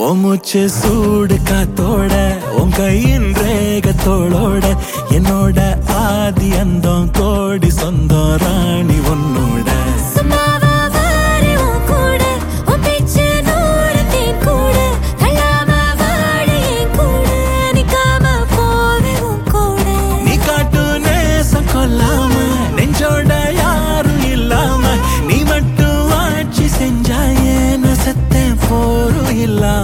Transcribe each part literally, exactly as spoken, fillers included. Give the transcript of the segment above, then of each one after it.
மூச்சு சூடு காத்தோட உன் கையின் ரேகத்தோளோட என்னோட ஆதி அந்தம் கோடி சொந்தம் ராணி உன்னோட நீ காட்டு நேசம் கொல்லாம நெஞ்சோட யாரும் இல்லாம நீ மட்டும் ஆட்சி செஞ்சாயே நசத்தே போரும் இல்லாம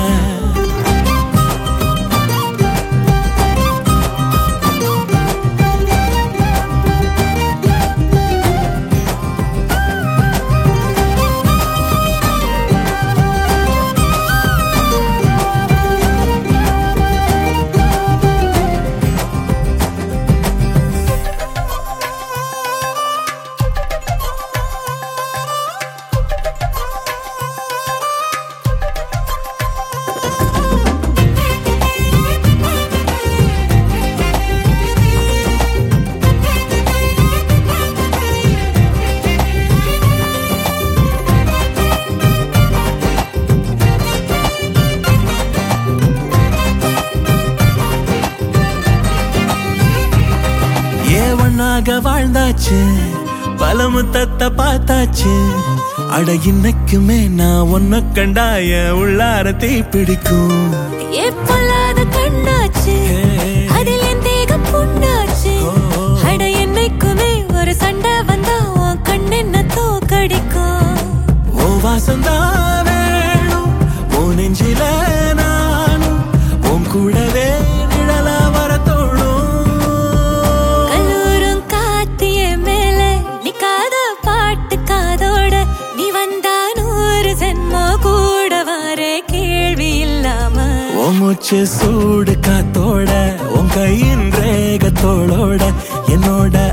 வாழ்ந்தாச்சு பல முத்தத்தை பார்த்தாச்சு அட இன்னைக்குமே நான் ஒன்ன கண்டாய உள்ளார தீ பிடிக்கும் எப்பொல்லாத கண்ணாச்சு அதில் என் தேகம் புண்ணாச்சு அட என்னைக்குமே ஒரு சண்டை வந்தா உன் கண்ணென்ன தோக்கடிக்கும் ஓ வாசந்தான் வேணும் ஓ நெஞ்சில நானும் உன் கூடவே நிழலா வர தோணும் மூச்சு சூடு காத்தோட உன் கையின் ரேகத்தோளோட என்னோட